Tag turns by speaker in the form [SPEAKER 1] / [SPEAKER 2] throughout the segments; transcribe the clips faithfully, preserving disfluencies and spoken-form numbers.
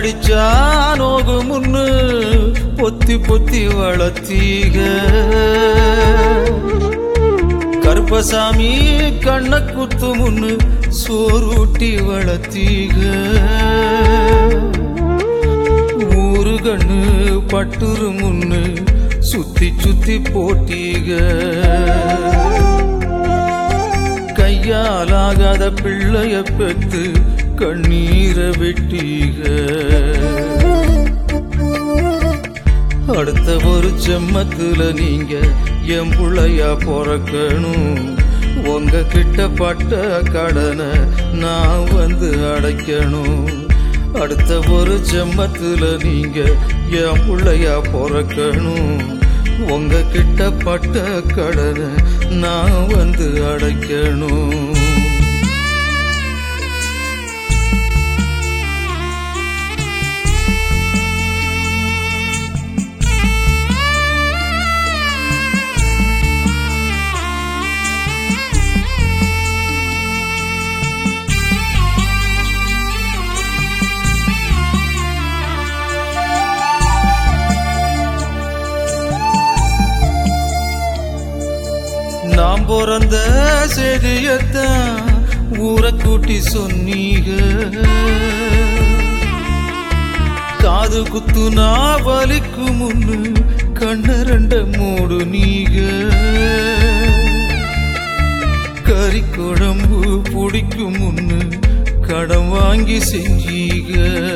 [SPEAKER 1] கடிச்சா நோகு முன்னு பொத்தி பொத்தி வளர்த்தீக கருப்பசாமி கண்ண குத்து முன்னு சோறுட்டி வளர்த்தீக ஊரு கண்ணு பட்டுரு முன்னு சுத்தி சுத்தி போட்டீக கையாலாகாத பிள்ளைய பெத்து கண்ணீரை வெட்டீக அடுத்த ஒரு ஜென்மத்துல நீங்க என் புள்ளையா பிறக்கணும் உங்க கிட்ட பட்ட கடனை நான் வந்து அடைக்கணும் அடுத்த ஒரு ஜென்மத்துல நீங்க என் புள்ளையா பிறக்கணும் உங்க கிட்ட பட்ட கடனை நான் வந்து அடைக்கணும் நாம் பிறந்த செய்தியத்தான் ஊரை கூட்டி சொன்னீக காது குத்து நான் வலிக்கும் முன்னு கண்ண ரெண்ட மூடு நீக கறி குழம்பு பிடிக்கும் முன்னு கடன் வாங்கி செஞ்சீக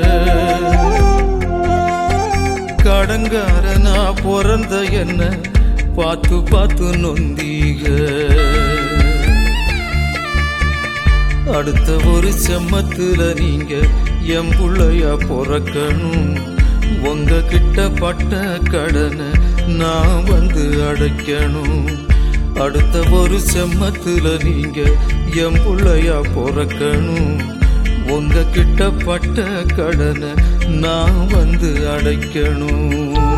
[SPEAKER 1] கடங்காரனா பிறந்த என்ன பார்த்து பார்த்து நொந்தீக அடுத்த ஒரு செம்மத்துல நீங்க என் புள்ளையா பிறக்கணும் உங்க கிட்ட பட்ட கடனை நான் வந்து அடைக்கணும் அடுத்த ஒரு செம்மத்துல நீங்க என் புள்ளையா பிறக்கணும் உங்க கிட்ட பட்ட கடனை நான் வந்து அடைக்கணும்